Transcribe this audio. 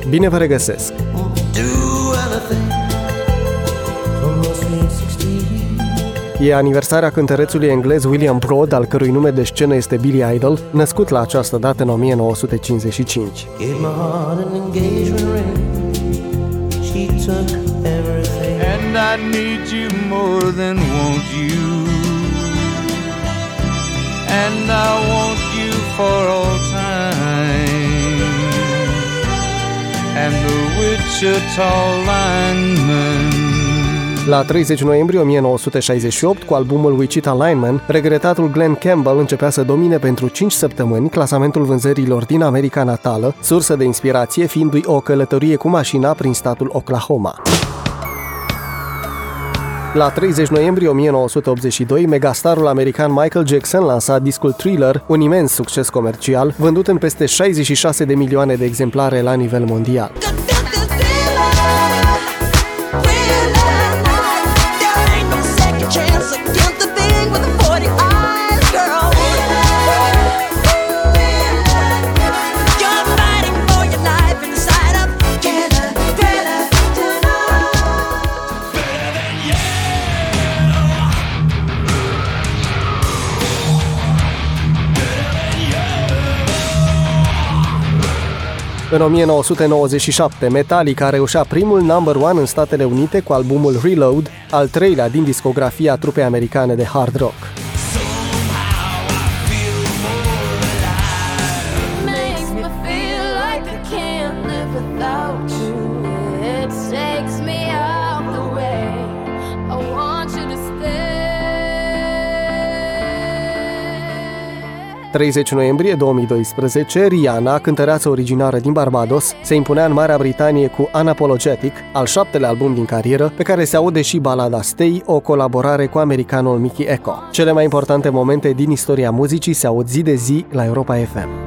Bine vă regăsesc! E aniversarea cântărețului englez William Broad, al cărui nume de scenă este Billy Idol, născut la această dată în 1955. And I need you more than want you, and I want you for all time. And the Wichita lineman. La 30 noiembrie 1968, cu albumul Wichita Lineman, regretatul Glenn Campbell începea să domine pentru 5 săptămâni clasamentul vânzărilor din America natală, sursă de inspirație fiindu-i o călătorie cu mașina prin statul Oklahoma. La 30 noiembrie 1982, megastarul american Michael Jackson lansa discul Thriller, un imens succes comercial, vândut în peste 66 de milioane de exemplare la nivel mondial. În 1997, Metallica reușea primul number one în Statele Unite cu albumul Reload, al treilea din discografia trupei americane de hard rock. În 30 noiembrie 2012, Rihanna, cântăreață originară din Barbados, se impunea în Marea Britanie cu Unapologetic, al 7-lea album din carieră, pe care se aude și balada Stay, o colaborare cu americanul Mickey Echo. Cele mai importante momente din istoria muzicii se aud zi de zi la Europa FM.